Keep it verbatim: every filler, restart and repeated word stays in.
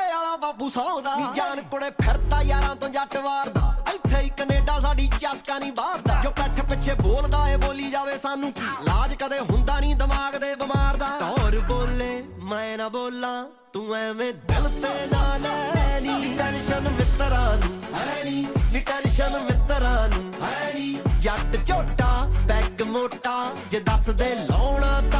ਵਾਲਾ ਬਾਬੂ ਸੌਂਦਾ ਨੀ ਜਾਨ ਕੁੜੇ ਫਿਰਦਾ ਯਾਰਾਂ ਤੋਂ ਜੱਟ ਵਾਰਦਾ ਇੱਥੇ ਹੀ ਕੈਨੇਡਾ ਸਾਡੀ ਚਸਕਾ ਨਹੀਂ ਬਾਹਰਦਾ ਜੋ ਪੈਠ ਪਿੱਛੇ ਬੋਲਦਾ ਏ ਬੋਲੀ ਜਾਵੇ ਸਾਨੂੰ ਲਾਜ ਕਦੇ ਹੁੰਦਾ ਨਹੀਂ ਦਿਮਾਗ ਦੇ ਬਿਮਾਰ ਦਾ ਟੌਰ ਬੋਲੇ ਮੈਂ ਨਾ ਬੋਲਾਂ ਤੂੰ ਐਵੇਂ ਦਿਲ ਤੇ ਨਾ ਲੈ ਨੀ ਟੈਨਸ਼ਨ ਮਿੱਤਰਾਂ ਨੂੰ ਹੈ ਨੀ ਨੀ ਟੈਨਸ਼ਨ ਮਿੱਤਰਾਂ ਨੂੰ ਹੈ ਨੀ ਜੱਟ ਝੋਟਾ ਪੈਗ ਮੋਟਾ ਜੇ ਦੱਸ ਦੇ ਲਾਉਣਾ